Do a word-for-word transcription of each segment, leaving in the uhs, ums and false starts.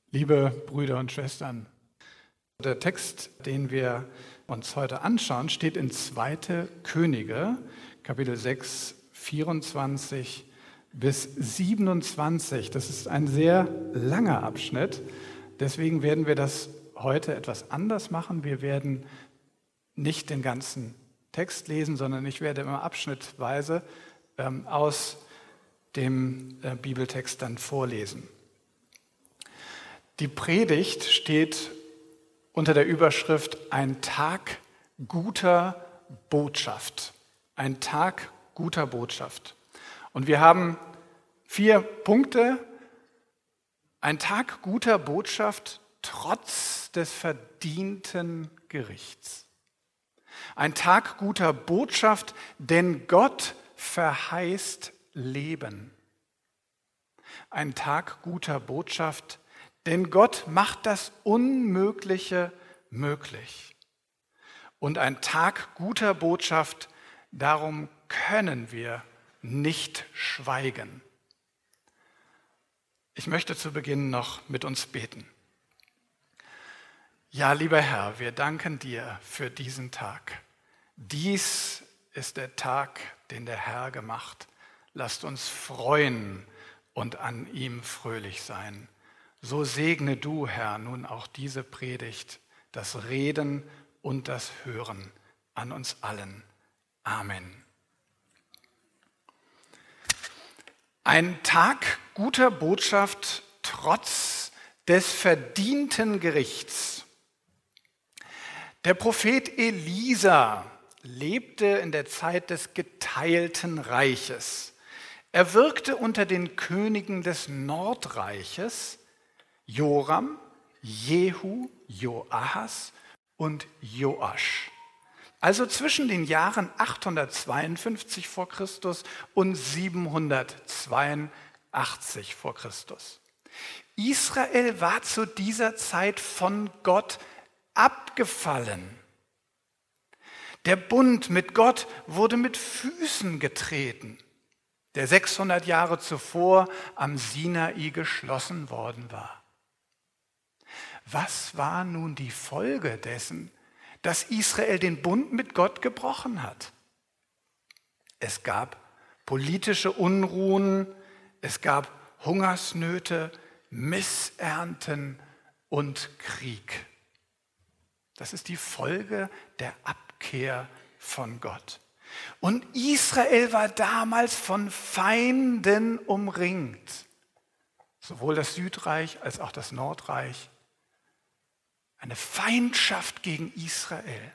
Liebe Brüder und Schwestern, der Text, den wir uns heute anschauen, steht in zweite Könige, Kapitel sechs, vierundzwanzig bis siebenundzwanzig. Das ist ein sehr langer Abschnitt, deswegen werden wir das heute etwas anders machen. Wir werden nicht den ganzen Text lesen, sondern ich werde immer abschnittweise ähm, aus dem äh, Bibeltext dann vorlesen. Die Predigt steht unter der Überschrift Ein Tag guter Botschaft. Ein Tag guter Botschaft. Und wir haben vier Punkte. Ein Tag guter Botschaft trotz des verdienten Gerichts. Ein Tag guter Botschaft, denn Gott verheißt Leben. Ein Tag guter Botschaft, denn Gott macht das Unmögliche möglich. Und ein Tag guter Botschaft, darum können wir nicht schweigen. Ich möchte zu Beginn noch mit uns beten. Ja, lieber Herr, wir danken dir für diesen Tag. Dies ist der Tag, den der Herr gemacht. Lasst uns freuen und an ihm fröhlich sein. So segne du, Herr, nun auch diese Predigt, das Reden und das Hören an uns allen. Amen. Ein Tag guter Botschaft trotz des verdienten Gerichts. Der Prophet Elisa lebte in der Zeit des geteilten Reiches. Er wirkte unter den Königen des Nordreiches, Joram, Jehu, Joahas und Joasch. Also zwischen den Jahren achthundertzweiundfünfzig vor Christus und siebenhundertzweiundachtzig vor Christus. Israel war zu dieser Zeit von Gott abgefallen. Der Bund mit Gott wurde mit Füßen getreten, der sechshundert Jahre zuvor am Sinai geschlossen worden war. Was war nun die Folge dessen, dass Israel den Bund mit Gott gebrochen hat? Es gab politische Unruhen, es gab Hungersnöte, Missernten und Krieg. Das ist die Folge der Abkehr von Gott. Und Israel war damals von Feinden umringt, sowohl das Südreich als auch das Nordreich. Eine Feindschaft gegen Israel.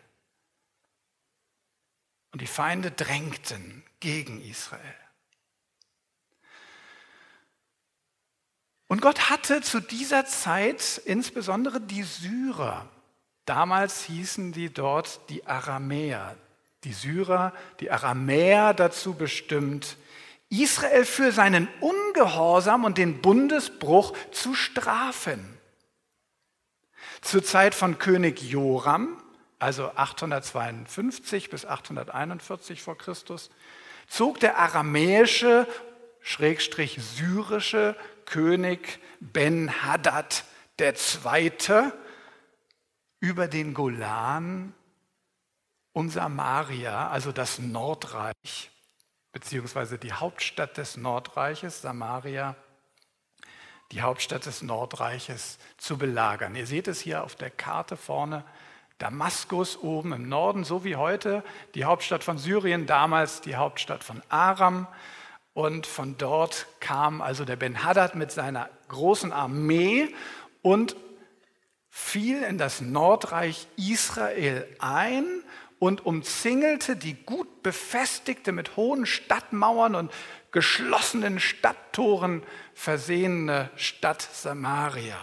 Und die Feinde drängten gegen Israel. Und Gott hatte zu dieser Zeit insbesondere die Syrer, damals hießen die dort die Aramäer, die Syrer, die Aramäer dazu bestimmt, Israel für seinen Ungehorsam und den Bundesbruch zu strafen. Zur Zeit von König Joram, also achthundertzweiundfünfzig bis achthunderteinundvierzig vor Christus, zog der aramäische, schrägstrich syrische König Ben-Hadad der Zweite über den Golan und Samaria, also das Nordreich, beziehungsweise die Hauptstadt des Nordreiches, Samaria, die Hauptstadt des Nordreiches, zu belagern. Ihr seht es hier auf der Karte vorne, Damaskus oben im Norden, so wie heute, die Hauptstadt von Syrien, damals die Hauptstadt von Aram. Und von dort kam also der Ben-Hadad mit seiner großen Armee und fiel in das Nordreich Israel ein und umzingelte die gut befestigte, mit hohen Stadtmauern und geschlossenen Stadttoren versehene Stadt Samaria.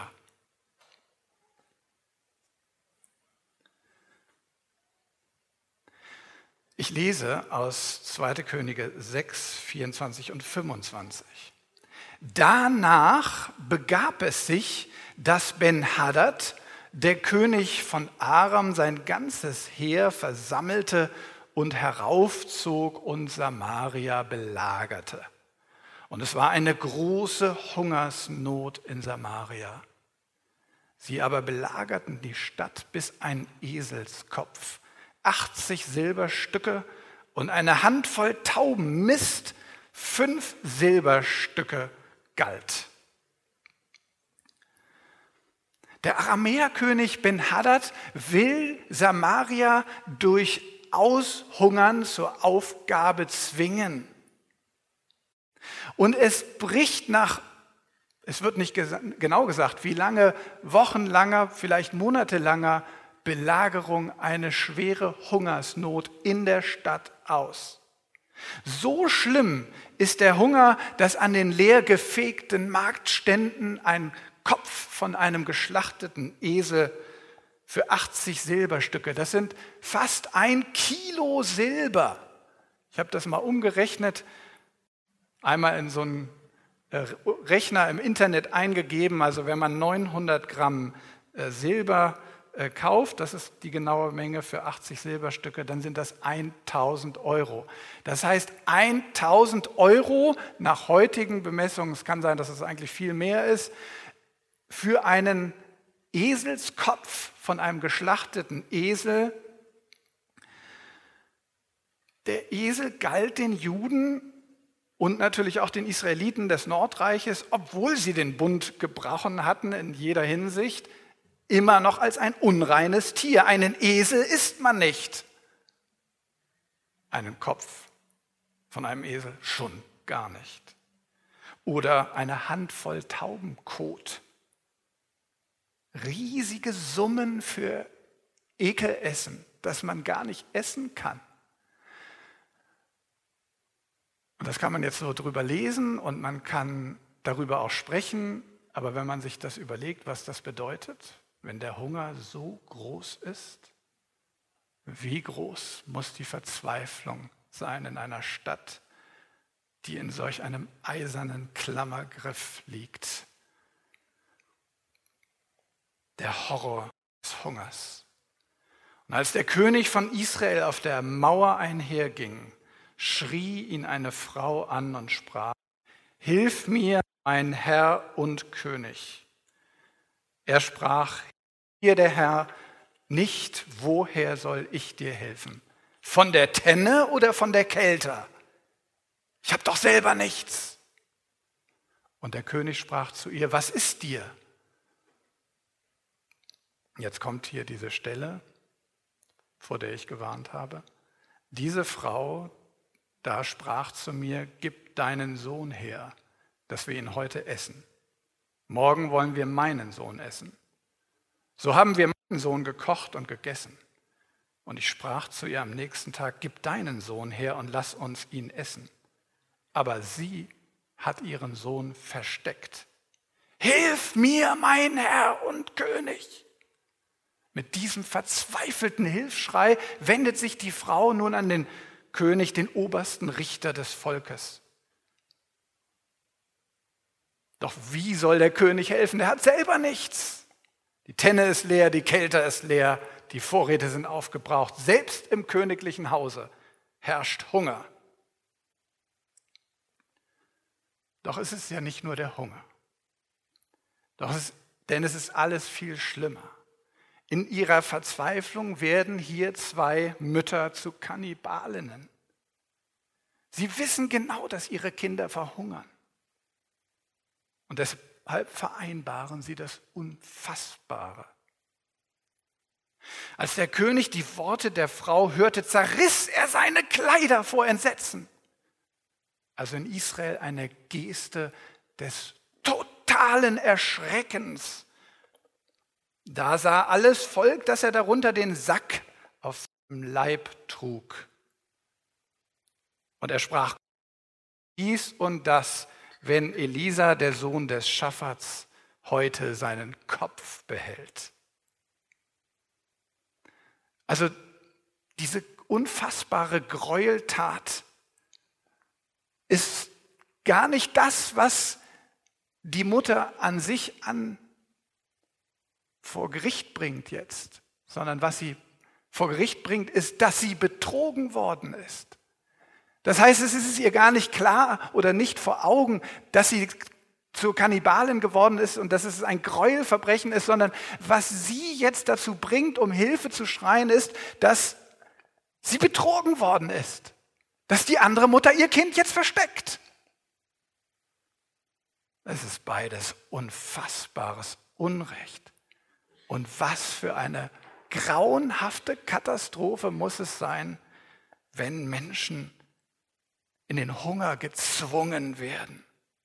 Ich lese aus zweite Könige sechs, vierundzwanzig und fünfundzwanzig. Danach begab es sich, dass Ben-Hadad, der König von Aram, sein ganzes Heer versammelte und heraufzog und Samaria belagerte. Und es war eine große Hungersnot in Samaria. Sie aber belagerten die Stadt bis ein Eselskopf, achtzig Silberstücke und eine Handvoll Tauben Mist, fünf Silberstücke galt. Der Aramäerkönig Ben-Hadad will Samaria durch Aushungern zur Aufgabe zwingen. Und es bricht nach, es wird nicht gesa- genau gesagt, wie lange, wochenlanger, vielleicht monatelanger Belagerung eine schwere Hungersnot in der Stadt aus. So schlimm ist der Hunger, dass an den leer gefegten Marktständen ein Kopf von einem geschlachteten Esel für achtzig Silberstücke, das sind fast ein Kilo Silber. Ich habe das mal umgerechnet, einmal in so einen Rechner im Internet eingegeben, also wenn man neunhundert Gramm Silber kauft, das ist die genaue Menge für achtzig Silberstücke, dann sind das tausend Euro. Das heißt, tausend Euro nach heutigen Bemessungen, es kann sein, dass es eigentlich viel mehr ist, für einen Eselskopf von einem geschlachteten Esel. Der Esel galt den Juden und natürlich auch den Israeliten des Nordreiches, obwohl sie den Bund gebrochen hatten in jeder Hinsicht, immer noch als ein unreines Tier. Einen Esel isst man nicht. Einen Kopf von einem Esel schon gar nicht. Oder eine Handvoll Taubenkot. Riesige Summen für Ekelessen, das man gar nicht essen kann. Und das kann man jetzt so drüber lesen und man kann darüber auch sprechen, aber wenn man sich das überlegt, was das bedeutet, wenn der Hunger so groß ist, wie groß muss die Verzweiflung sein in einer Stadt, die in solch einem eisernen Klammergriff liegt? Der Horror des Hungers. Und als der König von Israel auf der Mauer einherging, schrie ihn eine Frau an und sprach: Hilf mir, mein Herr und König. Er sprach: Hier der Herr, nicht, woher soll ich dir helfen? Von der Tenne oder von der Kälte? Ich habe doch selber nichts. Und der König sprach zu ihr: Was ist dir? Jetzt kommt hier diese Stelle, vor der ich gewarnt habe. Diese Frau da sprach zu mir: Gib deinen Sohn her, dass wir ihn heute essen. Morgen wollen wir meinen Sohn essen. So haben wir meinen Sohn gekocht und gegessen. Und ich sprach zu ihr am nächsten Tag: Gib deinen Sohn her und lass uns ihn essen. Aber sie hat ihren Sohn versteckt. Hilf mir, mein Herr und König! Mit diesem verzweifelten Hilfsschrei wendet sich die Frau nun an den König, den obersten Richter des Volkes. Doch wie soll der König helfen? Er hat selber nichts. Die Tenne ist leer, die Kelter ist leer, die Vorräte sind aufgebraucht. Selbst im königlichen Hause herrscht Hunger. Doch es ist ja nicht nur der Hunger. Doch es, denn es ist alles viel schlimmer. In ihrer Verzweiflung werden hier zwei Mütter zu Kannibalinnen. Sie wissen genau, dass ihre Kinder verhungern. Und deshalb vereinbaren sie das Unfassbare. Als der König die Worte der Frau hörte, zerriss er seine Kleider vor Entsetzen. Also in Israel eine Geste des totalen Erschreckens. Da sah alles Volk, dass er darunter den Sack auf seinem Leib trug. Und er sprach dies und das, wenn Elisa, der Sohn des Schaphats, heute seinen Kopf behält. Also diese unfassbare Gräueltat ist gar nicht das, was die Mutter an sich an vor Gericht bringt jetzt, sondern was sie vor Gericht bringt, ist, dass sie betrogen worden ist. Das heißt, es ist ihr gar nicht klar oder nicht vor Augen, dass sie zur Kannibalin geworden ist und dass es ein Gräuelverbrechen ist, sondern was sie jetzt dazu bringt, um Hilfe zu schreien, ist, dass sie betrogen worden ist. Dass die andere Mutter ihr Kind jetzt versteckt. Es ist beides unfassbares Unrecht. Und was für eine grauenhafte Katastrophe muss es sein, wenn Menschen in den Hunger gezwungen werden.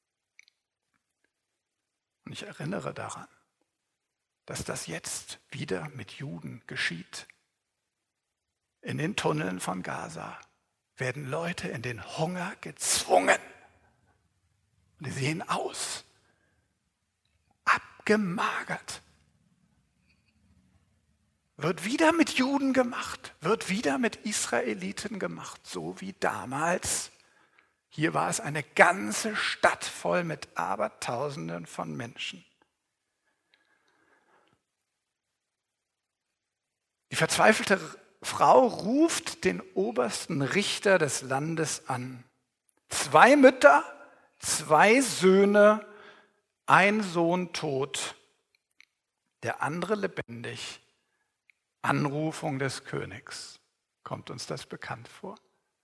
Und ich erinnere daran, dass das jetzt wieder mit Juden geschieht. In den Tunneln von Gaza werden Leute in den Hunger gezwungen. Und die sehen aus, abgemagert. Wird wieder mit Juden gemacht, wird wieder mit Israeliten gemacht, so wie damals. Hier war es eine ganze Stadt voll mit Abertausenden von Menschen. Die verzweifelte Frau ruft den obersten Richter des Landes an. Zwei Mütter, zwei Söhne, ein Sohn tot, der andere lebendig. Anrufung des Königs. Kommt uns das bekannt vor?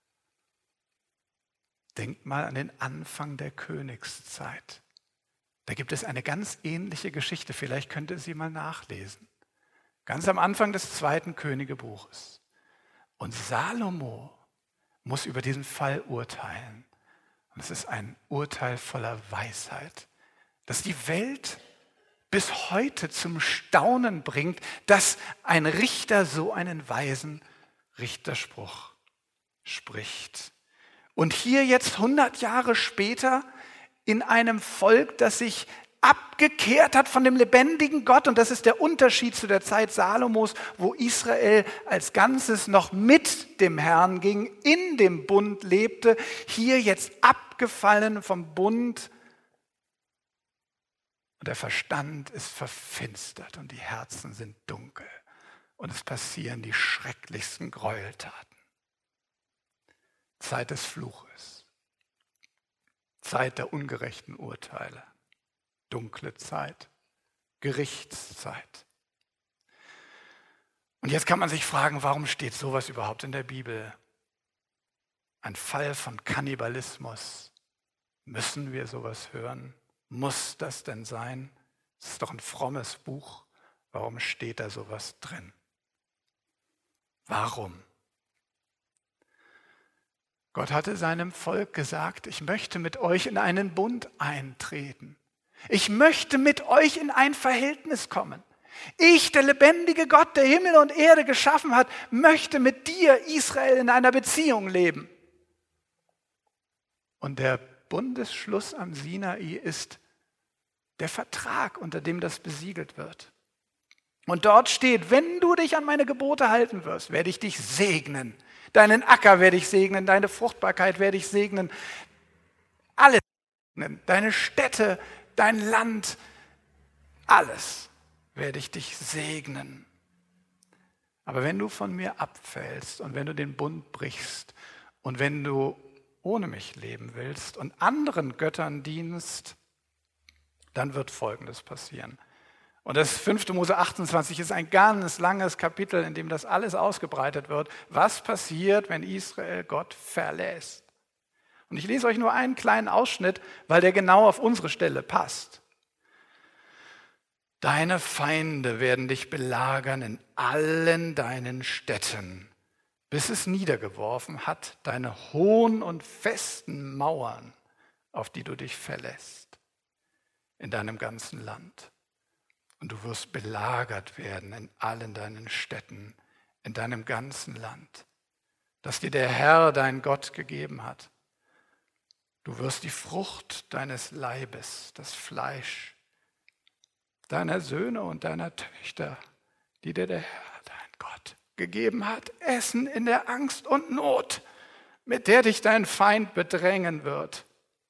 Denkt mal an den Anfang der Königszeit. Da gibt es eine ganz ähnliche Geschichte. Vielleicht könnt ihr sie mal nachlesen. Ganz am Anfang des zweiten Königebuches. Und Salomo muss über diesen Fall urteilen. Und es ist ein Urteil voller Weisheit, das die Welt bis heute zum Staunen bringt, dass ein Richter so einen weisen Richterspruch spricht. Und hier jetzt hundert Jahre später in einem Volk, das sich abgekehrt hat von dem lebendigen Gott. Und das ist der Unterschied zu der Zeit Salomos, wo Israel als Ganzes noch mit dem Herrn ging, in dem Bund lebte. Hier jetzt abgefallen vom Bund. Und der Verstand ist verfinstert und die Herzen sind dunkel. Und es passieren die schrecklichsten Gräueltaten. Zeit des Fluches, Zeit der ungerechten Urteile, dunkle Zeit, Gerichtszeit. Und jetzt kann man sich fragen, warum steht sowas überhaupt in der Bibel? Ein Fall von Kannibalismus. Müssen wir sowas hören? Muss das denn sein? Das ist doch ein frommes Buch. Warum steht da sowas drin? Warum? Gott hatte seinem Volk gesagt, ich möchte mit euch in einen Bund eintreten. Ich möchte mit euch in ein Verhältnis kommen. Ich, der lebendige Gott, der Himmel und Erde geschaffen hat, möchte mit dir, Israel, in einer Beziehung leben. Und der Bundesschluss am Sinai ist der Vertrag, unter dem das besiegelt wird. Und dort steht, wenn du dich an meine Gebote halten wirst, werde ich dich segnen. Deinen Acker werde ich segnen, deine Fruchtbarkeit werde ich segnen. Alles segnen, deine Städte, dein Land, alles werde ich dich segnen. Aber wenn du von mir abfällst und wenn du den Bund brichst und wenn du ohne mich leben willst und anderen Göttern dienst, dann wird Folgendes passieren. Und das fünfte Mose achtundzwanzig ist ein ganz langes Kapitel, in dem das alles ausgebreitet wird. Was passiert, wenn Israel Gott verlässt? Und ich lese euch nur einen kleinen Ausschnitt, weil der genau auf unsere Stelle passt. Deine Feinde werden dich belagern in allen deinen Städten, bis es niedergeworfen hat, deine hohen und festen Mauern, auf die du dich verlässt, in deinem ganzen Land. Und du wirst belagert werden in allen deinen Städten, in deinem ganzen Land, das dir der Herr, dein Gott, gegeben hat. Du wirst die Frucht deines Leibes, das Fleisch deiner Söhne und deiner Töchter, die dir der Herr, dein Gott, gegeben hat, essen in der Angst und Not, mit der dich dein Feind bedrängen wird.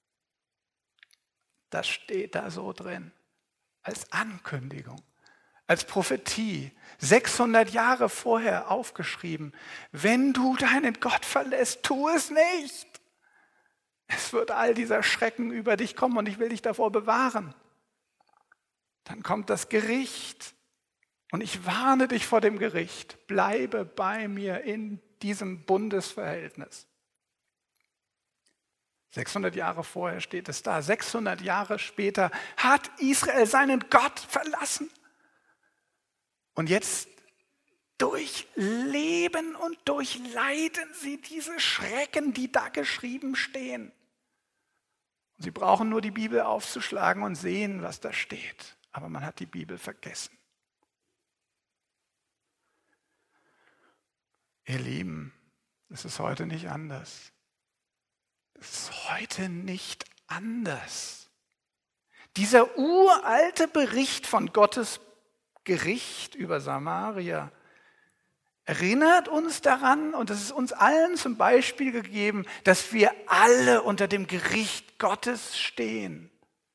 Das steht da so drin. Als Ankündigung, als Prophetie, sechshundert Jahre vorher aufgeschrieben. Wenn du deinen Gott verlässt, tu es nicht. Es wird all dieser Schrecken über dich kommen und ich will dich davor bewahren. Dann kommt das Gericht und ich warne dich vor dem Gericht. Bleibe bei mir in diesem Bundesverhältnis. sechshundert Jahre vorher steht es da. sechshundert Jahre später hat Israel seinen Gott verlassen. Und jetzt durchleben und durchleiden sie diese Schrecken, die da geschrieben stehen. Und sie brauchen nur die Bibel aufzuschlagen und sehen, was da steht. Aber man hat die Bibel vergessen. Ihr Lieben, es ist heute nicht anders. Es ist heute nicht anders. Dieser uralte Bericht von Gottes Gericht über Samaria erinnert uns daran, und es ist uns allen zum Beispiel gegeben, dass wir alle unter dem Gericht Gottes stehen.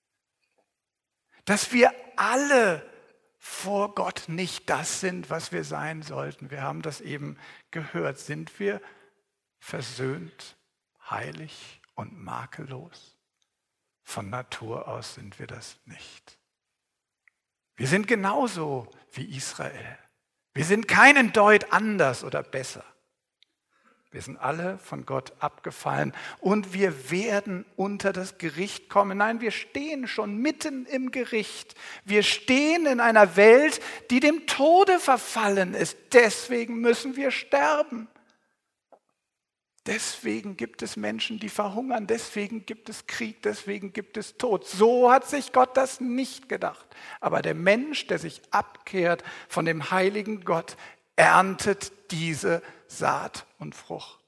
Dass wir alle vor Gott nicht das sind, was wir sein sollten. Wir haben das eben gehört. Sind wir versöhnt, heilig und makellos? Von Natur aus sind wir das nicht. Wir sind genauso wie Israel. Wir sind keinen Deut anders oder besser. Wir sind alle von Gott abgefallen und wir werden unter das Gericht kommen. Nein, wir stehen schon mitten im Gericht. Wir stehen in einer Welt, die dem Tode verfallen ist. Deswegen müssen wir sterben. Deswegen gibt es Menschen, die verhungern. Deswegen gibt es Krieg. Deswegen gibt es Tod. So hat sich Gott das nicht gedacht. Aber der Mensch, der sich abkehrt von dem heiligen Gott, erntet diese Saat und Frucht.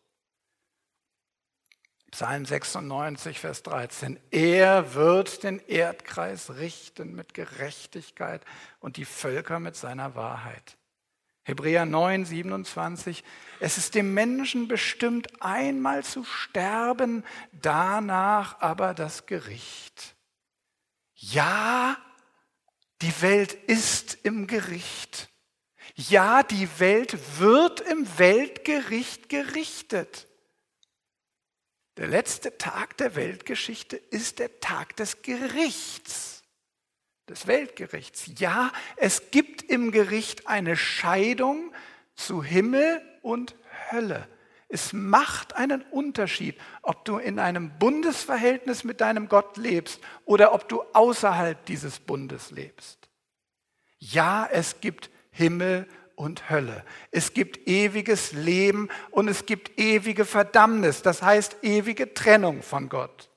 Psalm sechsundneunzig, Vers dreizehn. Er wird den Erdkreis richten mit Gerechtigkeit und die Völker mit seiner Wahrheit. Hebräer neun, siebenundzwanzig. Es ist dem Menschen bestimmt, einmal zu sterben, danach aber das Gericht. Ja, die Welt ist im Gericht. Ja, die Welt wird im Weltgericht gerichtet. Der letzte Tag der Weltgeschichte ist der Tag des Gerichts, des Weltgerichts. Ja, es gibt im Gericht eine Scheidung zu Himmel und Hölle. Es macht einen Unterschied, ob du in einem Bundesverhältnis mit deinem Gott lebst oder ob du außerhalb dieses Bundes lebst. Ja, es gibt Himmel und Hölle. Es gibt ewiges Leben und es gibt ewige Verdammnis, das heißt ewige Trennung von Gott.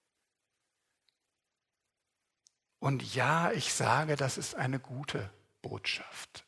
Und ja, ich sage, das ist eine gute Botschaft.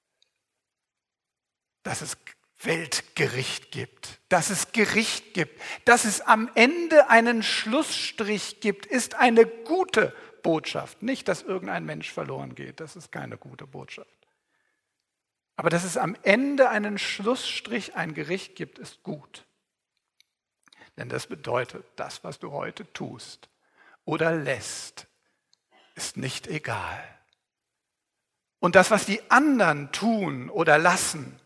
Dass es Weltgericht gibt, dass es Gericht gibt, dass es am Ende einen Schlussstrich gibt, ist eine gute Botschaft. Nicht, dass irgendein Mensch verloren geht, das ist keine gute Botschaft. Aber dass es am Ende einen Schlussstrich, ein Gericht gibt, ist gut. Denn das bedeutet, das, was du heute tust oder lässt, ist nicht egal. Und das, was die anderen tun oder lassen,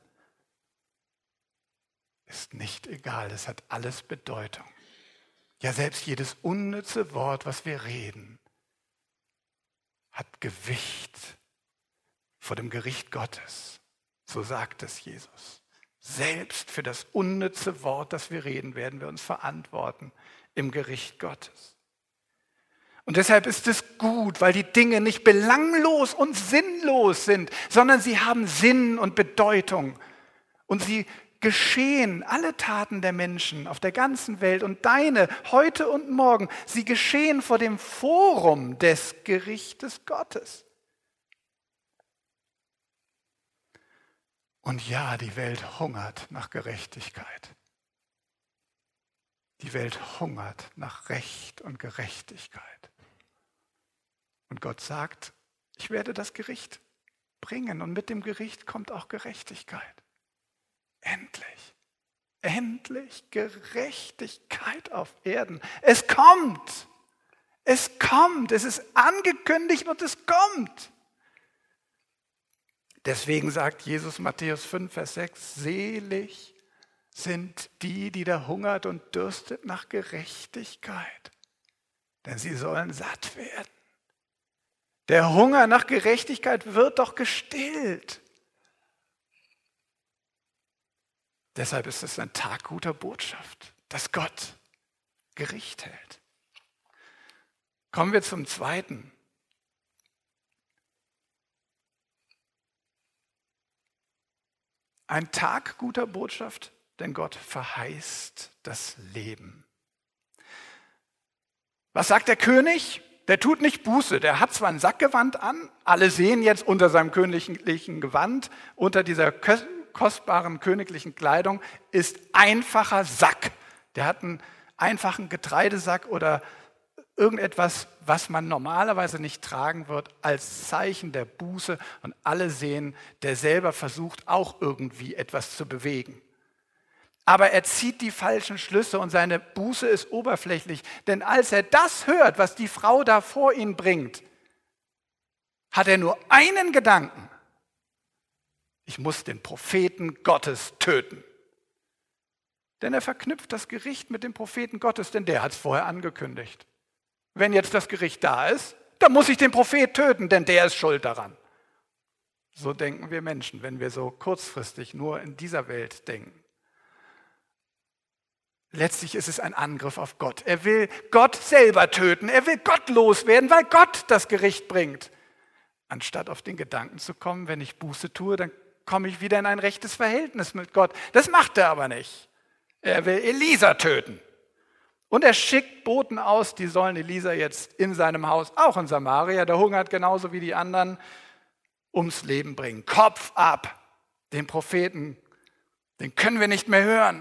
ist nicht egal. Es hat alles Bedeutung. Ja, selbst jedes unnütze Wort, was wir reden, hat Gewicht vor dem Gericht Gottes. So sagt es Jesus. Selbst für das unnütze Wort, das wir reden, werden wir uns verantworten im Gericht Gottes. Und deshalb ist es gut, weil die Dinge nicht belanglos und sinnlos sind, sondern sie haben Sinn und Bedeutung. Und sie geschehen, alle Taten der Menschen auf der ganzen Welt und deine heute und morgen, sie geschehen vor dem Forum des Gerichtes Gottes. Und ja, die Welt hungert nach Gerechtigkeit. Die Welt hungert nach Recht und Gerechtigkeit. Und Gott sagt, ich werde das Gericht bringen und mit dem Gericht kommt auch Gerechtigkeit. Endlich, endlich Gerechtigkeit auf Erden. Es kommt, es kommt, es ist angekündigt und es kommt. Deswegen sagt Jesus Matthäus fünf, Vers sechs, selig sind die, die da hungert und dürstet nach Gerechtigkeit, denn sie sollen satt werden. Der Hunger nach Gerechtigkeit wird doch gestillt. Deshalb ist es ein Tag guter Botschaft, dass Gott Gericht hält. Kommen wir zum Zweiten. Ein Tag guter Botschaft, denn Gott verheißt das Leben. Was sagt der König? Der tut nicht Buße. Der hat zwar ein Sackgewand an, alle sehen jetzt unter seinem königlichen Gewand, unter dieser kostbaren königlichen Kleidung ist einfacher Sack. Der hat einen einfachen Getreidesack oder irgendetwas, was man normalerweise nicht tragen wird, als Zeichen der Buße. Und alle sehen, der selber versucht auch irgendwie etwas zu bewegen. Aber er zieht die falschen Schlüsse und seine Buße ist oberflächlich. Denn als er das hört, was die Frau da vor ihn bringt, hat er nur einen Gedanken. Ich muss den Propheten Gottes töten. Denn er verknüpft das Gericht mit dem Propheten Gottes, denn der hat es vorher angekündigt. Wenn jetzt das Gericht da ist, dann muss ich den Prophet töten, denn der ist schuld daran. So denken wir Menschen, wenn wir so kurzfristig nur in dieser Welt denken. Letztlich ist es ein Angriff auf Gott. Er will Gott selber töten. Er will Gott loswerden, weil Gott das Gericht bringt. Anstatt auf den Gedanken zu kommen, wenn ich Buße tue, dann komme ich wieder in ein rechtes Verhältnis mit Gott. Das macht er aber nicht. Er will Elisa töten. Und er schickt Boten aus, die sollen Elisa jetzt in seinem Haus, auch in Samaria, der hungert genauso wie die anderen, ums Leben bringen. Kopf ab, den Propheten, den können wir nicht mehr hören.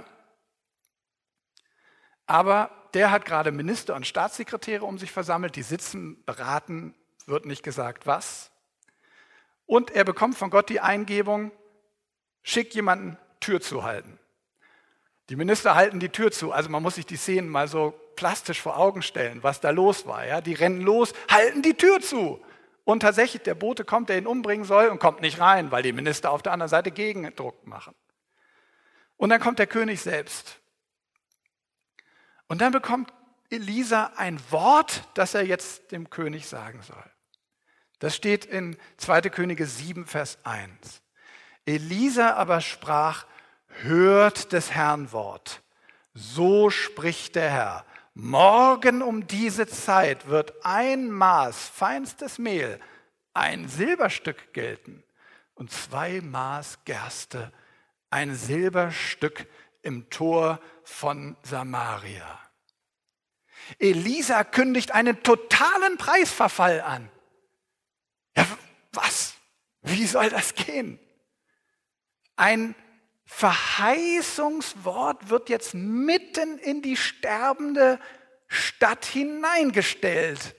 Aber der hat gerade Minister und Staatssekretäre um sich versammelt, die sitzen, beraten, wird nicht gesagt was. Und er bekommt von Gott die Eingebung, schick jemanden, Tür zu halten. Die Minister halten die Tür zu, also man muss sich die Szenen mal so plastisch vor Augen stellen, was da los war. Ja? Die rennen los, halten die Tür zu. Und tatsächlich, der Bote kommt, der ihn umbringen soll und kommt nicht rein, weil die Minister auf der anderen Seite Gegendruck machen. Und dann kommt der König selbst. Und dann bekommt Elisa ein Wort, das er jetzt dem König sagen soll. Das steht in zweiter Könige sieben, Vers eins. Elisa aber sprach, hört des Herrn Wort. So spricht der Herr. Morgen um diese Zeit wird ein Maß feinstes Mehl, ein Silberstück gelten und zwei Maß Gerste, ein Silberstück im Tor von Samaria. Elisa kündigt einen totalen Preisverfall an. Ja, was? Wie soll das gehen? Ein Verheißungswort wird jetzt mitten in die sterbende Stadt hineingestellt.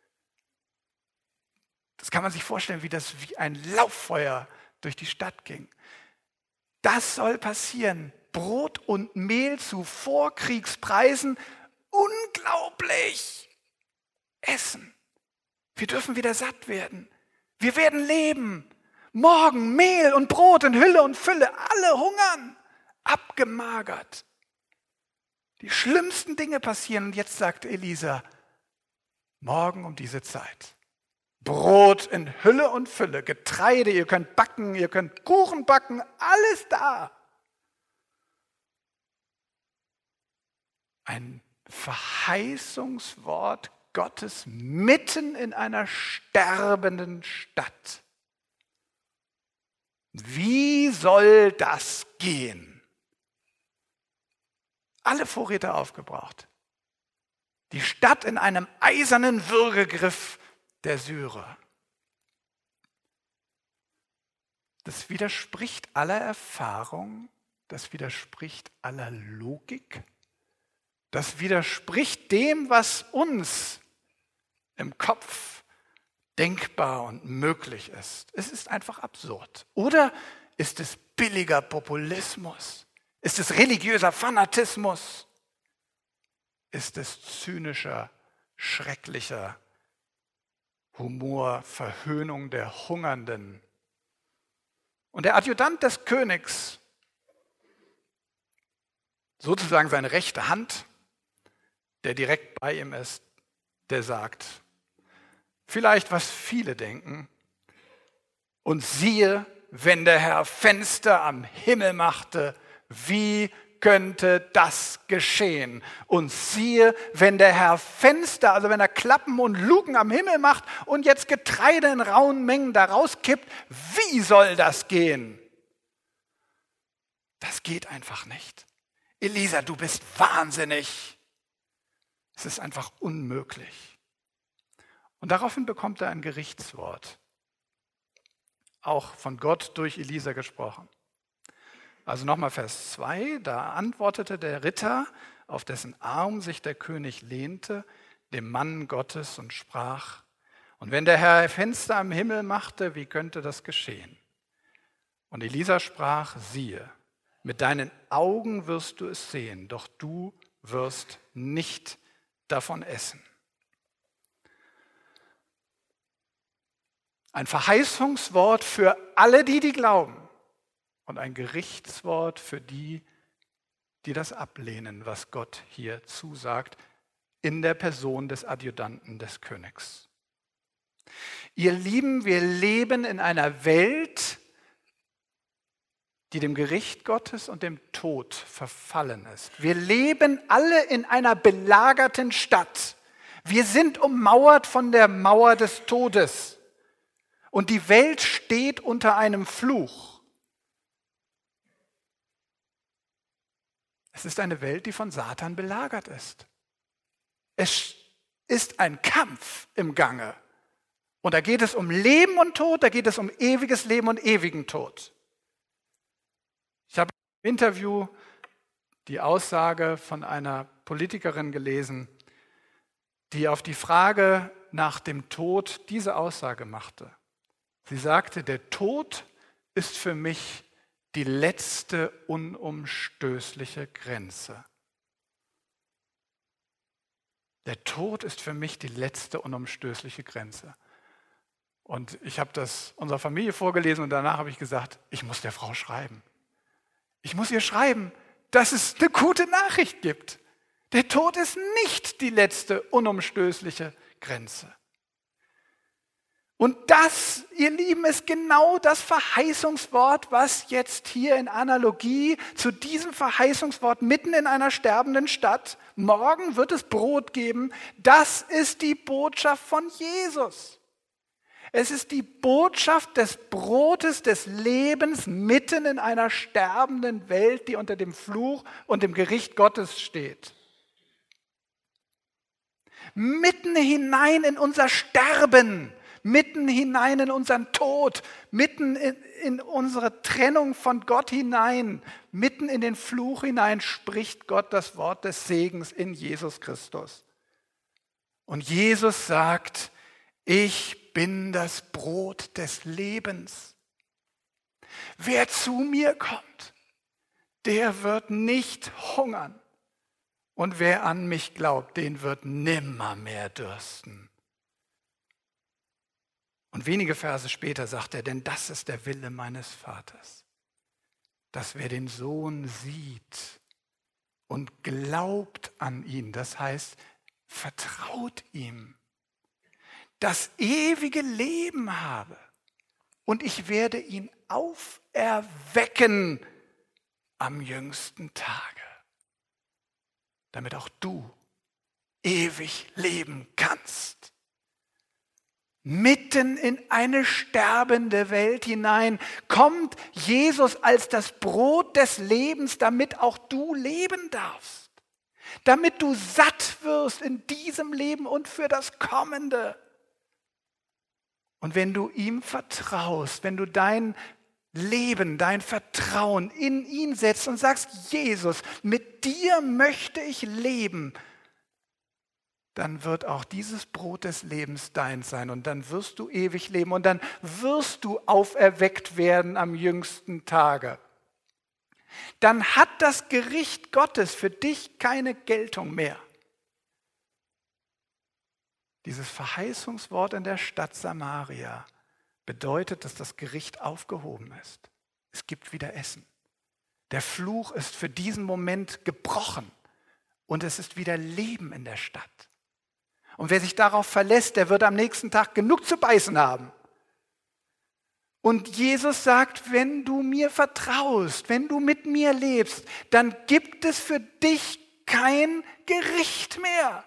Das kann man sich vorstellen, wie das wie ein Lauffeuer durch die Stadt ging. Das soll passieren. Brot und Mehl zu Vorkriegspreisen. Unglaublich. Essen. Wir dürfen wieder satt werden. Wir werden leben. Morgen Mehl und Brot in Hülle und Fülle. Alle hungern. Abgemagert. Die schlimmsten Dinge passieren. Und jetzt sagt Elisa, morgen um diese Zeit. Brot in Hülle und Fülle. Getreide, ihr könnt backen, ihr könnt Kuchen backen. Alles da. Ein Verheißungswort Gottes mitten in einer sterbenden Stadt. Wie soll das gehen? Alle Vorräte aufgebraucht. Die Stadt in einem eisernen Würgegriff der Syrer. Das widerspricht aller Erfahrung, das widerspricht aller Logik. Das widerspricht dem, was uns im Kopf denkbar und möglich ist. Es ist einfach absurd. Oder ist es billiger Populismus? Ist es religiöser Fanatismus? Ist es zynischer, schrecklicher Humor, Verhöhnung der Hungernden? Und der Adjutant des Königs sozusagen seine rechte Hand, der direkt bei ihm ist, der sagt, vielleicht was viele denken, und siehe, wenn der Herr Fenster am Himmel machte, wie könnte das geschehen? Und siehe, wenn der Herr Fenster, also wenn er Klappen und Luken am Himmel macht und jetzt Getreide in rauen Mengen da rauskippt, wie soll das gehen? Das geht einfach nicht. Elisa, du bist wahnsinnig. Es ist einfach unmöglich. Und daraufhin bekommt er ein Gerichtswort. Auch von Gott durch Elisa gesprochen. Also nochmal Vers zwei, da antwortete der Ritter, auf dessen Arm sich der König lehnte, dem Mann Gottes und sprach, und wenn der Herr Fenster am Himmel machte, wie könnte das geschehen? Und Elisa sprach, siehe, mit deinen Augen wirst du es sehen, doch du wirst nicht davon essen. Ein Verheißungswort für alle die, die glauben. Und ein Gerichtswort für die, die das ablehnen, was Gott hier zusagt, in der Person des Adjutanten des Königs. Ihr Lieben, wir leben in einer Welt, die dem Gericht Gottes und dem Tod verfallen ist. Wir leben alle in einer belagerten Stadt. Wir sind ummauert von der Mauer des Todes. Und die Welt steht unter einem Fluch. Es ist eine Welt, die von Satan belagert ist. Es ist ein Kampf im Gange. Und da geht es um Leben und Tod, da geht es um ewiges Leben und ewigen Tod. Ich habe im Interview die Aussage von einer Politikerin gelesen, die auf die Frage nach dem Tod diese Aussage machte. Sie sagte, der Tod ist für mich die letzte unumstößliche Grenze. Der Tod ist für mich die letzte unumstößliche Grenze. Und ich habe das unserer Familie vorgelesen und danach habe ich gesagt, ich muss der Frau schreiben. Ich muss ihr schreiben, dass es eine gute Nachricht gibt. Der Tod ist nicht die letzte unumstößliche Grenze. Und das, ihr Lieben, ist genau das Verheißungswort, was jetzt hier in Analogie zu diesem Verheißungswort mitten in einer sterbenden Stadt, morgen wird es Brot geben, das ist die Botschaft von Jesus. Es ist die Botschaft des Brotes, des Lebens mitten in einer sterbenden Welt, die unter dem Fluch und dem Gericht Gottes steht. Mitten hinein in unser Sterben, mitten hinein in unseren Tod, mitten in, in unsere Trennung von Gott hinein, mitten in den Fluch hinein spricht Gott das Wort des Segens in Jesus Christus. Und Jesus sagt, ich bin das Brot des Lebens. Wer zu mir kommt, der wird nicht hungern. Und wer an mich glaubt, den wird nimmermehr dürsten. Und wenige Verse später sagt er, denn das ist der Wille meines Vaters, dass wer den Sohn sieht und glaubt an ihn, das heißt, vertraut ihm, das ewige Leben habe und ich werde ihn auferwecken am jüngsten Tage, damit auch du ewig leben kannst. Mitten in eine sterbende Welt hinein kommt Jesus als das Brot des Lebens, damit auch du leben darfst. Damit du satt wirst in diesem Leben und für das Kommende. Und wenn du ihm vertraust, wenn du dein Leben, dein Vertrauen in ihn setzt und sagst, Jesus, mit dir möchte ich leben, dann wird auch dieses Brot des Lebens deins sein und dann wirst du ewig leben und dann wirst du auferweckt werden am jüngsten Tage. Dann hat das Gericht Gottes für dich keine Geltung mehr. Dieses Verheißungswort in der Stadt Samaria bedeutet, dass das Gericht aufgehoben ist. Es gibt wieder Essen. Der Fluch ist für diesen Moment gebrochen und es ist wieder Leben in der Stadt. Und wer sich darauf verlässt, der wird am nächsten Tag genug zu beißen haben. Und Jesus sagt, wenn du mir vertraust, wenn du mit mir lebst, dann gibt es für dich kein Gericht mehr.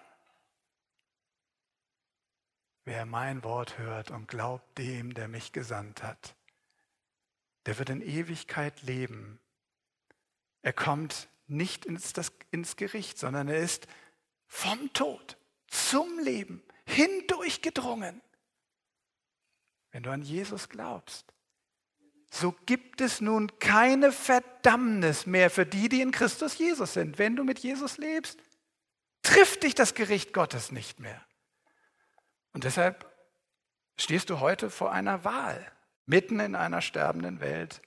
Wer mein Wort hört und glaubt dem, der mich gesandt hat, der wird in Ewigkeit leben. Er kommt nicht ins, das, ins Gericht, sondern er ist vom Tod zum Leben hindurchgedrungen. Wenn du an Jesus glaubst, so gibt es nun keine Verdammnis mehr für die, die in Christus Jesus sind. Wenn du mit Jesus lebst, trifft dich das Gericht Gottes nicht mehr. Und deshalb stehst du heute vor einer Wahl, mitten in einer sterbenden Welt.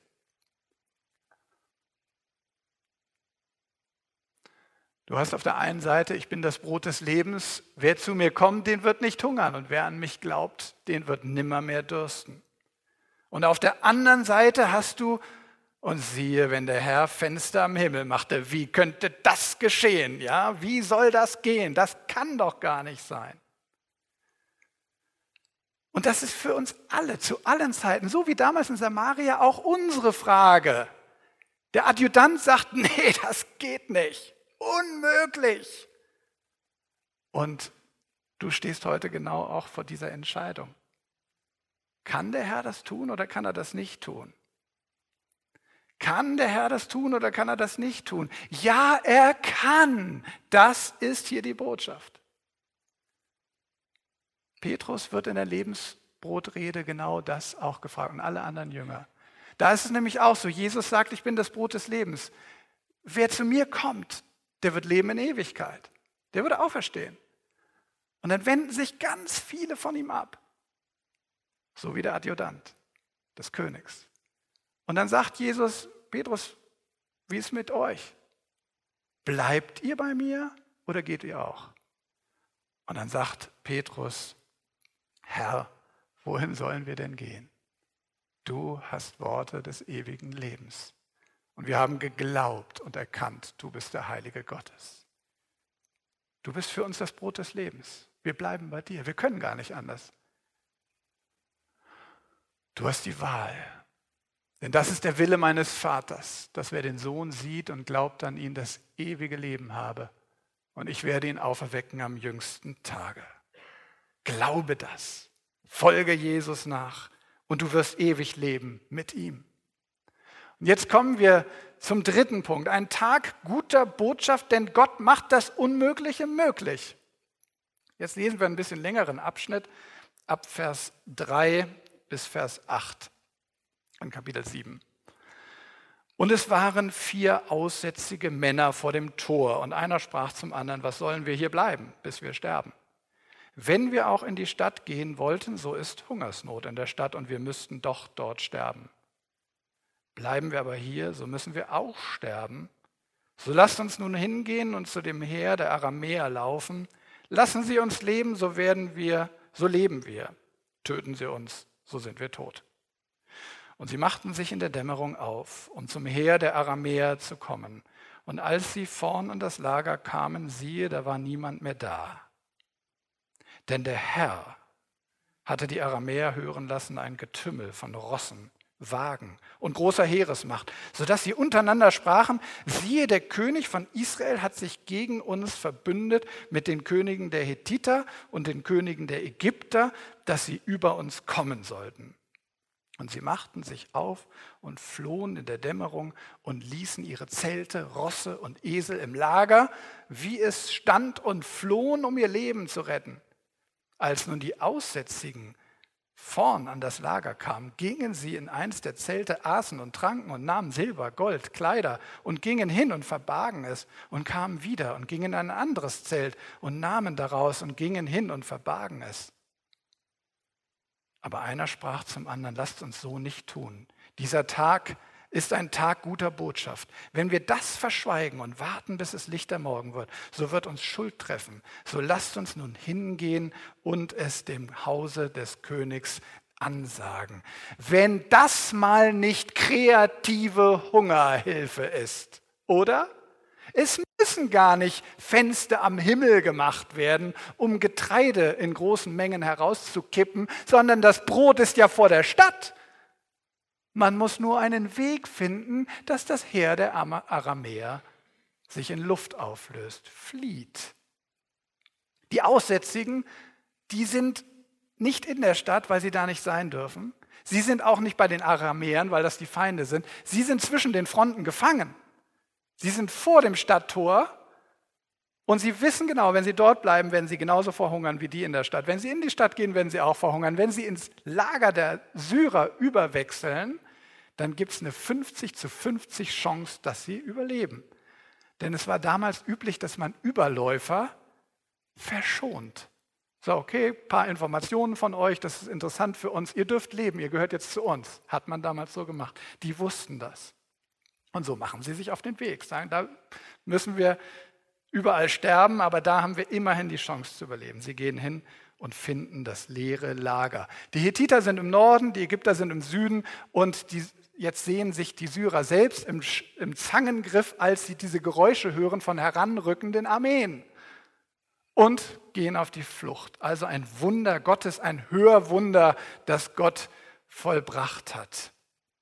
Du hast auf der einen Seite, ich bin das Brot des Lebens, wer zu mir kommt, den wird nicht hungern und wer an mich glaubt, den wird nimmermehr dürsten. Und auf der anderen Seite hast du, und siehe, wenn der Herr Fenster am Himmel machte, wie könnte das geschehen? Ja, wie soll das gehen? Das kann doch gar nicht sein. Und das ist für uns alle, zu allen Zeiten, so wie damals in Samaria, auch unsere Frage. Der Adjutant sagt, nee, das geht nicht. Unmöglich. Und du stehst heute genau auch vor dieser Entscheidung. Kann der Herr das tun oder kann er das nicht tun? Kann der Herr das tun oder kann er das nicht tun? Ja, er kann. Das ist hier die Botschaft. Petrus wird in der Lebensbrotrede genau das auch gefragt und alle anderen Jünger. Da ist es nämlich auch so, Jesus sagt, ich bin das Brot des Lebens. Wer zu mir kommt, der wird leben in Ewigkeit. Der wird auferstehen. Und dann wenden sich ganz viele von ihm ab. So wie der Adjutant des Königs. Und dann sagt Jesus, Petrus, wie ist mit euch? Bleibt ihr bei mir oder geht ihr auch? Und dann sagt Petrus, Herr, wohin sollen wir denn gehen? Du hast Worte des ewigen Lebens. Und wir haben geglaubt und erkannt, du bist der Heilige Gottes. Du bist für uns das Brot des Lebens. Wir bleiben bei dir. Wir können gar nicht anders. Du hast die Wahl. Denn das ist der Wille meines Vaters, dass wer den Sohn sieht und glaubt an ihn, das ewige Leben habe. Und ich werde ihn auferwecken am jüngsten Tage. Glaube das. Folge Jesus nach. Und du wirst ewig leben mit ihm. Und jetzt kommen wir zum dritten Punkt. Ein Tag guter Botschaft, denn Gott macht das Unmögliche möglich. Jetzt lesen wir einen bisschen längeren Abschnitt ab Vers drei bis Vers acht in Kapitel sieben. Und es waren vier aussätzige Männer vor dem Tor und einer sprach zum anderen, was sollen wir hier bleiben, bis wir sterben? Wenn wir auch in die Stadt gehen wollten, so ist Hungersnot in der Stadt und wir müssten doch dort sterben. Bleiben wir aber hier, so müssen wir auch sterben. So lasst uns nun hingehen und zu dem Heer der Aramäer laufen. Lassen Sie uns leben, so werden wir, so leben wir. Töten Sie uns, so sind wir tot. Und sie machten sich in der Dämmerung auf, um zum Heer der Aramäer zu kommen. Und als sie vorn an das Lager kamen, siehe, da war niemand mehr da. Denn der Herr hatte die Aramäer hören lassen, ein Getümmel von Rossen, Wagen und großer Heeresmacht, sodass sie untereinander sprachen, siehe, der König von Israel hat sich gegen uns verbündet mit den Königen der Hethiter und den Königen der Ägypter, dass sie über uns kommen sollten. Und sie machten sich auf und flohen in der Dämmerung und ließen ihre Zelte, Rosse und Esel im Lager, wie es stand, und flohen, um ihr Leben zu retten. Als nun die Aussätzigen vorn an das Lager kamen, gingen sie in eins der Zelte, aßen und tranken und nahmen Silber, Gold, Kleider und gingen hin und verbargen es und kamen wieder und gingen in ein anderes Zelt und nahmen daraus und gingen hin und verbargen es. Aber einer sprach zum anderen, lasst uns so nicht tun. Dieser Tag ist ein Tag guter Botschaft. Wenn wir das verschweigen und warten, bis es lichter Morgen wird, so wird uns Schuld treffen. So lasst uns nun hingehen und es dem Hause des Königs ansagen. Wenn das mal nicht kreative Hungerhilfe ist, oder? Es müssen gar nicht Fenster am Himmel gemacht werden, um Getreide in großen Mengen herauszukippen, sondern das Brot ist ja vor der Stadt. Man muss nur einen Weg finden, dass das Heer der Aramäer sich in Luft auflöst, flieht. Die Aussätzigen, die sind nicht in der Stadt, weil sie da nicht sein dürfen. Sie sind auch nicht bei den Aramäern, weil das die Feinde sind. Sie sind zwischen den Fronten gefangen. Sie sind vor dem Stadttor und sie wissen genau, wenn sie dort bleiben, werden sie genauso verhungern wie die in der Stadt. Wenn sie in die Stadt gehen, werden sie auch verhungern. Wenn sie ins Lager der Syrer überwechseln, dann gibt es eine fünfzig zu fünfzig Chance, dass sie überleben. Denn es war damals üblich, dass man Überläufer verschont. So, okay, ein paar Informationen von euch, das ist interessant für uns. Ihr dürft leben, ihr gehört jetzt zu uns. Hat man damals so gemacht. Die wussten das. Und so machen sie sich auf den Weg. Sagen, da müssen wir überall sterben, aber da haben wir immerhin die Chance zu überleben. Sie gehen hin und finden das leere Lager. Die Hethiter sind im Norden, die Ägypter sind im Süden und die, jetzt sehen sich die Syrer selbst im, im Zangengriff, als sie diese Geräusche hören von heranrückenden Armeen und gehen auf die Flucht. Also ein Wunder Gottes, ein Hörwunder, das Gott vollbracht hat.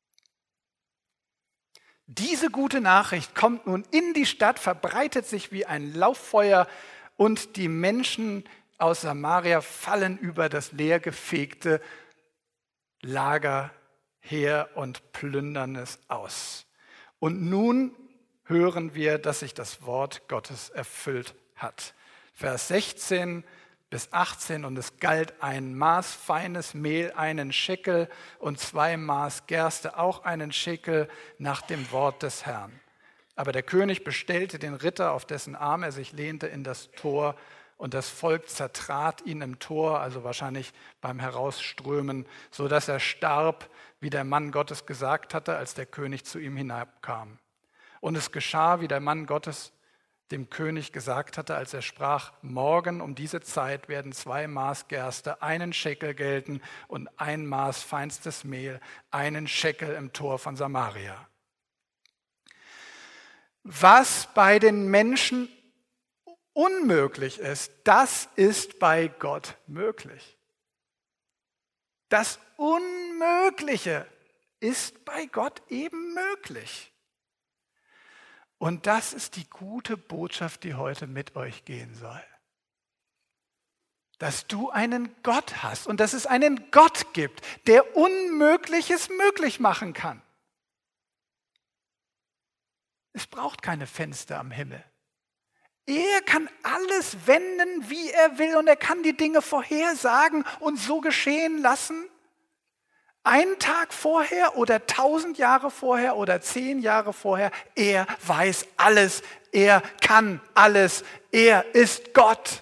Diese gute Nachricht kommt nun in die Stadt, verbreitet sich wie ein Lauffeuer und die Menschen aus Samaria fallen über das leergefegte Lager her und plündern es aus. Und nun hören wir, dass sich das Wort Gottes erfüllt hat. Vers sechzehn bis achtzehn, und es galt ein Maß feines Mehl, einen Schekel, und zwei Maß Gerste, auch einen Schekel, nach dem Wort des Herrn. Aber der König bestellte den Ritter, auf dessen Arm er sich lehnte, in das Tor, und das Volk zertrat ihn im Tor, also wahrscheinlich beim Herausströmen, so dass er starb, wie der Mann Gottes gesagt hatte, als der König zu ihm hinabkam. Und es geschah, wie der Mann Gottes dem König gesagt hatte, als er sprach, morgen um diese Zeit werden zwei Maß Gerste, einen Schekel gelten und ein Maß feinstes Mehl, einen Schekel im Tor von Samaria. Was bei den Menschen unmöglich ist, das ist bei Gott möglich. Das Unmögliche ist bei Gott eben möglich. Und das ist die gute Botschaft, die heute mit euch gehen soll. Dass du einen Gott hast und dass es einen Gott gibt, der Unmögliches möglich machen kann. Es braucht keine Fenster am Himmel. Er kann alles wenden, wie er will, und er kann die Dinge vorhersagen und so geschehen lassen. Einen Tag vorher oder tausend Jahre vorher oder zehn Jahre vorher, er weiß alles, er kann alles, er ist Gott.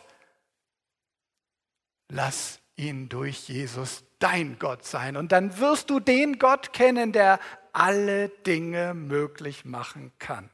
Lass ihn durch Jesus dein Gott sein und dann wirst du den Gott kennen, der alle Dinge möglich machen kann.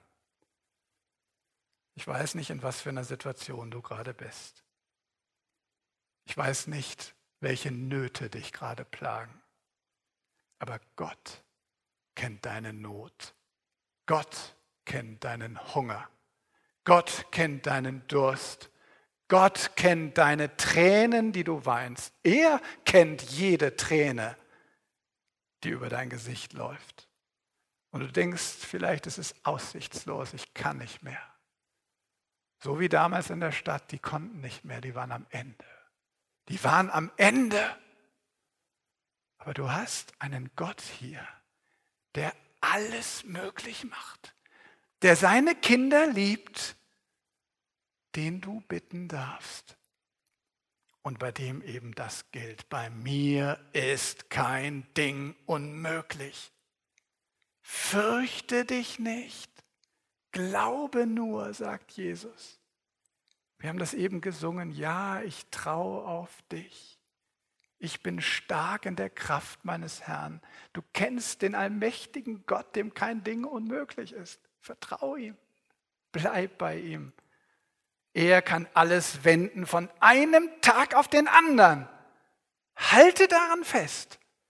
Ich weiß nicht, in was für einer Situation du gerade bist. Ich weiß nicht, welche Nöte dich gerade plagen. Aber Gott kennt deine Not. Gott kennt deinen Hunger. Gott kennt deinen Durst. Gott kennt deine Tränen, die du weinst. Er kennt jede Träne, die über dein Gesicht läuft. Und du denkst, vielleicht ist es aussichtslos, ich kann nicht mehr. So wie damals in der Stadt, die konnten nicht mehr, die waren am Ende. Die waren am Ende. Aber du hast einen Gott hier, der alles möglich macht, der seine Kinder liebt, den du bitten darfst und bei dem eben das gilt. Bei mir ist kein Ding unmöglich. Fürchte dich nicht, glaube nur, sagt Jesus. Wir haben das eben gesungen, ja, ich traue auf dich. Ich bin stark in der Kraft meines Herrn. Du kennst den allmächtigen Gott, dem kein Ding unmöglich ist. Vertrau ihm. Bleib bei ihm. Er kann alles wenden von einem Tag auf den anderen. Halte daran fest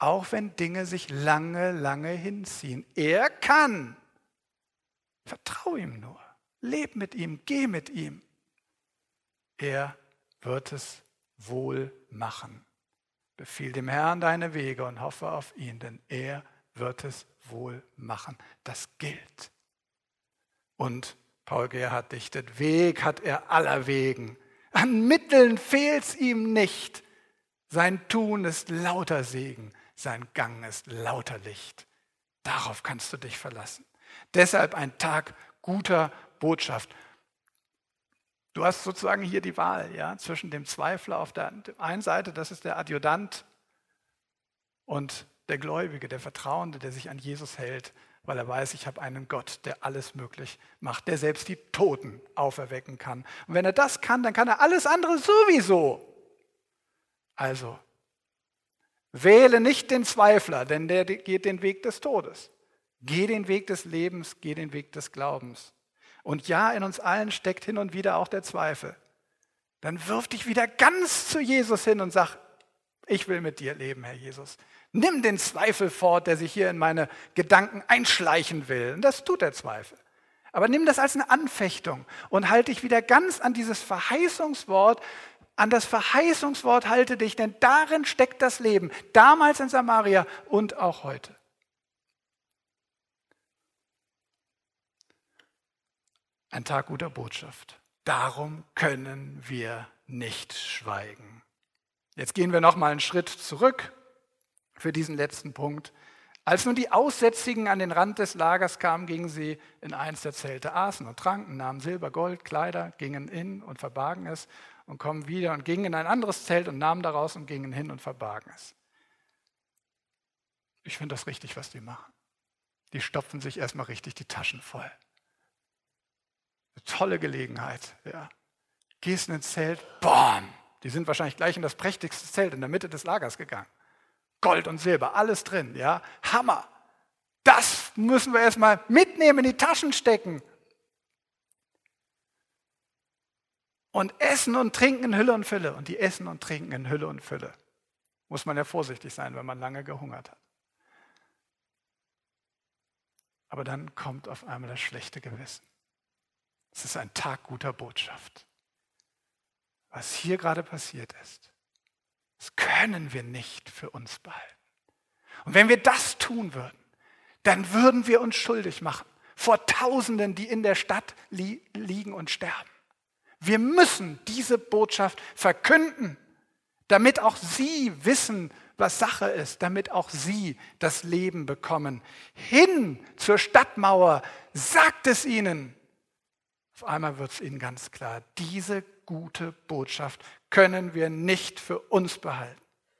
auch wenn Dinge sich lange, lange hinziehen. Er kann. Vertrau ihm nur. Leb mit ihm, geh mit ihm. Er wird es wohl machen. Befiehl dem Herrn deine Wege und hoffe auf ihn, denn er wird es wohl machen. Das gilt. Und Paul Gerhard dichtet, Weg hat er aller Wegen. An Mitteln fehlt's ihm nicht. Sein Tun ist lauter Segen, sein Gang ist lauter Licht. Darauf kannst du dich verlassen. Deshalb ein Tag guter Botschaft. Du hast sozusagen hier die Wahl, ja, zwischen dem Zweifler auf der einen Seite, das ist der Adjutant, und der Gläubige, der Vertrauende, der sich an Jesus hält, weil er weiß, ich habe einen Gott, der alles möglich macht, der selbst die Toten auferwecken kann. Und wenn er das kann, dann kann er alles andere sowieso. Also, wähle nicht den Zweifler, denn der geht den Weg des Todes. Geh den Weg des Lebens, geh den Weg des Glaubens. Und ja, in uns allen steckt hin und wieder auch der Zweifel. Dann wirf dich wieder ganz zu Jesus hin und sag, ich will mit dir leben, Herr Jesus. Nimm den Zweifel fort, der sich hier in meine Gedanken einschleichen will. Und das tut der Zweifel. Aber nimm das als eine Anfechtung und halte dich wieder ganz an dieses Verheißungswort. An das Verheißungswort halte dich, denn darin steckt das Leben. Damals in Samaria und auch heute. Ein Tag guter Botschaft. Darum können wir nicht schweigen. Jetzt gehen wir noch mal einen Schritt zurück für diesen letzten Punkt. Als nun die Aussätzigen an den Rand des Lagers kamen, gingen sie in eins der Zelte, aßen und tranken, nahmen Silber, Gold, Kleider, gingen in und verbargen es und kommen wieder und gingen in ein anderes Zelt und nahmen daraus und gingen hin und verbargen es. Ich finde das richtig, was die machen. Die stopfen sich erstmal richtig die Taschen voll. Eine tolle Gelegenheit. Ja. Gehst in ein Zelt, boom, die sind wahrscheinlich gleich in das prächtigste Zelt in der Mitte des Lagers gegangen. Gold und Silber, alles drin, ja, Hammer. Das müssen wir erstmal mitnehmen, in die Taschen stecken. Und essen und trinken in Hülle und Fülle. Und die essen und trinken in Hülle und Fülle. Muss man ja vorsichtig sein, wenn man lange gehungert hat. Aber dann kommt auf einmal das schlechte Gewissen. Es ist ein Tag guter Botschaft. Was hier gerade passiert ist, das können wir nicht für uns behalten. Und wenn wir das tun würden, dann würden wir uns schuldig machen vor Tausenden, die in der Stadt li- liegen und sterben. Wir müssen diese Botschaft verkünden, damit auch sie wissen, was Sache ist, damit auch sie das Leben bekommen. Hin zur Stadtmauer, sagt es ihnen. Auf einmal wird es ihnen ganz klar, diese gute Botschaft können wir nicht für uns behalten.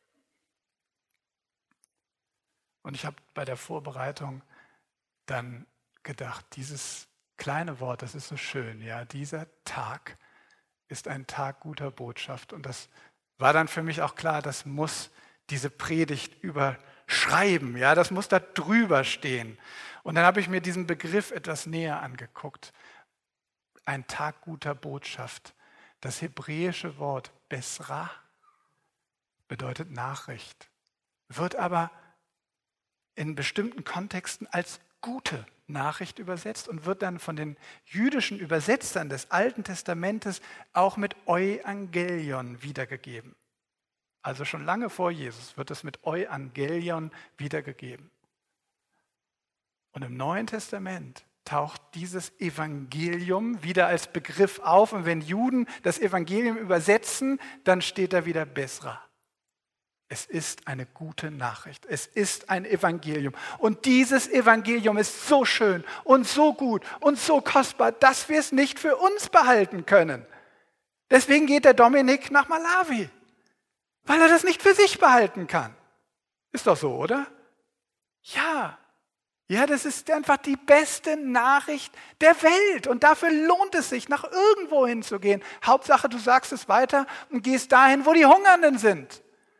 Und ich habe bei der Vorbereitung dann gedacht, dieses kleine Wort, das ist so schön, ja, dieser Tag ist ein Tag guter Botschaft. Und das war dann für mich auch klar, das muss diese Predigt überschreiben, ja, das muss da drüber stehen. Und dann habe ich mir diesen Begriff etwas näher angeguckt. Ein Tag guter Botschaft. Das hebräische Wort Besra bedeutet Nachricht, wird aber in bestimmten Kontexten als gute Nachricht übersetzt und wird dann von den jüdischen Übersetzern des Alten Testamentes auch mit Euangelion wiedergegeben. Also schon lange vor Jesus wird es mit Euangelion wiedergegeben. Und im Neuen Testament taucht dieses Evangelium wieder als Begriff auf. Und wenn Juden das Evangelium übersetzen, dann steht da wieder Besra. Es ist eine gute Nachricht. Es ist ein Evangelium. Und dieses Evangelium ist so schön und so gut und so kostbar, dass wir es nicht für uns behalten können. Deswegen geht der Dominik nach Malawi, weil er das nicht für sich behalten kann. Ist doch so, oder? Ja. Ja, das ist einfach die beste Nachricht der Welt und dafür lohnt es sich, nach irgendwo hinzugehen. Hauptsache, du sagst es weiter und gehst dahin, wo die Hungernden sind.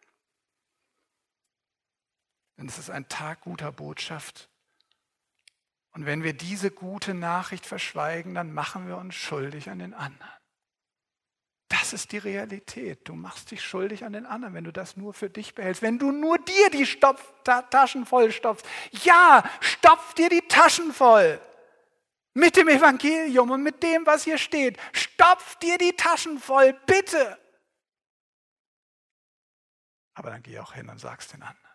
Denn es ist ein Tag guter Botschaft. Und wenn wir diese gute Nachricht verschweigen, dann machen wir uns schuldig an den anderen. Das das ist die Realität. Du machst dich schuldig an den anderen, wenn du das nur für dich behältst. Wenn du nur dir die Stopf, Ta- Taschen voll stopfst. Ja, stopf dir die Taschen voll. Mit dem Evangelium und mit dem, was hier steht. Stopf dir die Taschen voll, bitte. Aber dann geh auch hin und sag's den anderen.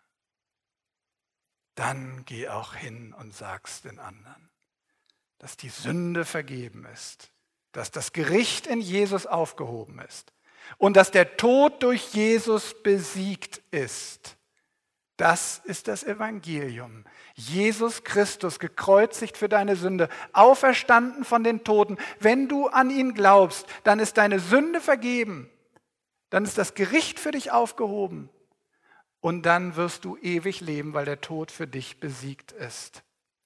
Dann geh auch hin und sag's den anderen, dass die Sünde vergeben ist, dass das Gericht in Jesus aufgehoben ist und dass der Tod durch Jesus besiegt ist. Das ist das Evangelium. Jesus Christus gekreuzigt für deine Sünde, auferstanden von den Toten. Wenn du an ihn glaubst, dann ist deine Sünde vergeben. Dann ist das Gericht für dich aufgehoben. Und dann wirst du ewig leben, weil der Tod für dich besiegt ist.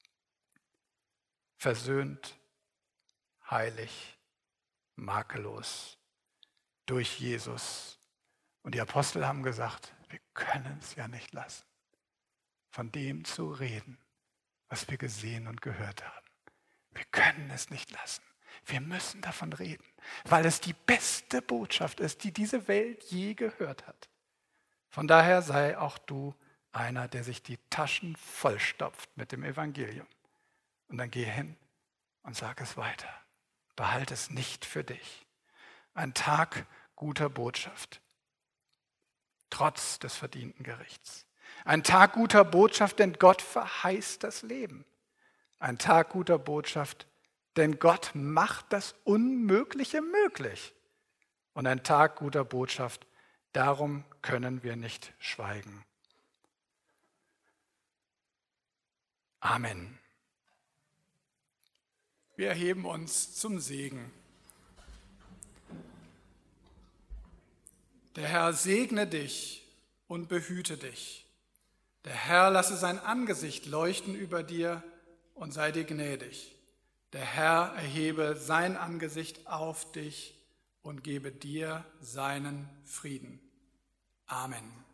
Versöhnt, heilig, makellos durch Jesus. Und die Apostel haben gesagt, wir können es ja nicht lassen, von dem zu reden, was wir gesehen und gehört haben. Wir können es nicht lassen. Wir müssen davon reden, weil es die beste Botschaft ist, die diese Welt je gehört hat. Von daher sei auch du einer, der sich die Taschen vollstopft mit dem Evangelium. Und dann geh hin und sag es weiter. Behalte es nicht für dich. Ein Tag guter Botschaft, trotz des verdienten Gerichts. Ein Tag guter Botschaft, denn Gott verheißt das Leben. Ein Tag guter Botschaft, denn Gott macht das Unmögliche möglich. Und ein Tag guter Botschaft, darum können wir nicht schweigen. Amen. Wir erheben uns zum Segen. Der Herr segne dich und behüte dich. Der Herr lasse sein Angesicht leuchten über dir und sei dir gnädig. Der Herr erhebe sein Angesicht auf dich und gebe dir seinen Frieden. Amen.